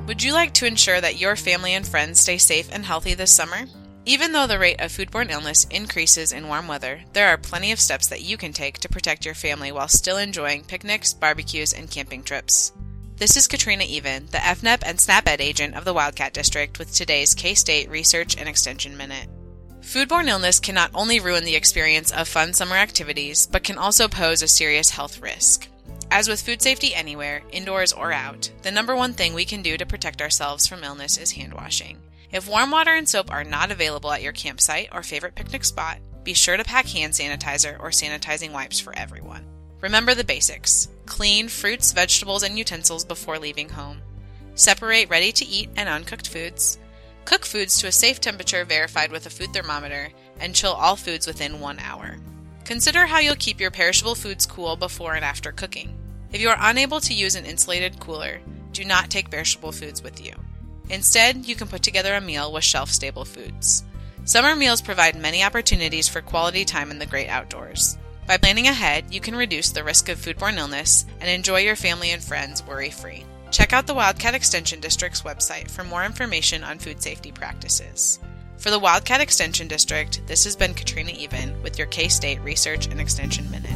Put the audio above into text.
Would you like to ensure that your family and friends stay safe and healthy this summer? Even though the rate of foodborne illness increases in warm weather, there are plenty of steps that you can take to protect your family while still enjoying picnics, barbecues, and camping trips. This is Katrina Even, the FNEP and SNAP-Ed agent of the Wildcat District with today's K-State Research and Extension Minute. Foodborne illness can not only ruin the experience of fun summer activities, but can also pose a serious health risk. As with food safety anywhere, indoors or out, the number one thing we can do to protect ourselves from illness is hand washing. If warm water and soap are not available at your campsite or favorite picnic spot, be sure to pack hand sanitizer or sanitizing wipes for everyone. Remember the basics. Clean fruits, vegetables, and utensils before leaving home. Separate ready-to-eat and uncooked foods. Cook foods to a safe temperature verified with a food thermometer, and chill all foods within 1 hour. Consider how you'll keep your perishable foods cool before and after cooking. If you are unable to use an insulated cooler, do not take perishable foods with you. Instead, you can put together a meal with shelf-stable foods. Summer meals provide many opportunities for quality time in the great outdoors. By planning ahead, you can reduce the risk of foodborne illness and enjoy your family and friends worry-free. Check out the Wildcat Extension District's website for more information on food safety practices. For the Wildcat Extension District, this has been Katrina Even with your K-State Research and Extension Minute.